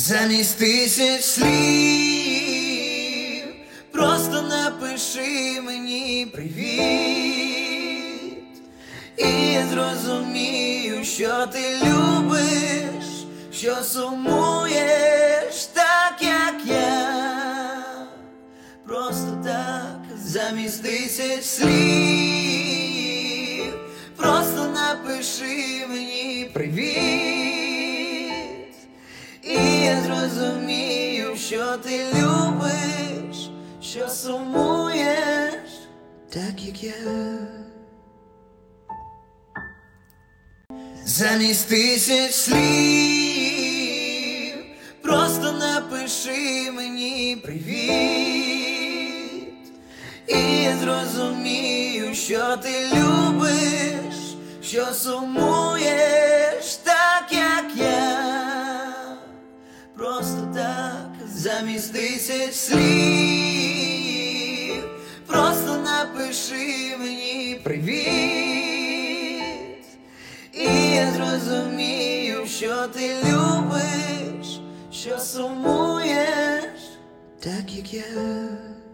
Замість тисяч слів просто напиши мені привіт, і я зрозумію, що ти любиш, що сумуєш так, як я. Просто так, замість тисяч слів просто напиши мені привіт, і я зрозумію, що ти любиш, що сумуєш так, як я. Замість тисяч слів просто напиши мені привіт, і я зрозумію, що ти любиш, що сумуєш так, як я. Просто так, замість тисяч слів просто напиши мені привіт, і я зрозумію, що ти любиш, що сумуєш так, як я.